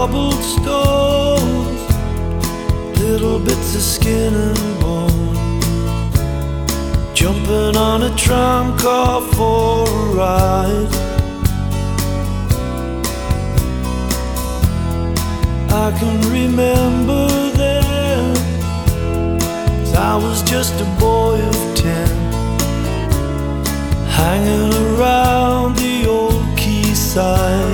Cobblestones, little bits of skin and bone, jumping on a tram car for a ride. I can remember then, 'cause I was just a boy of 10, hanging around the old quayside.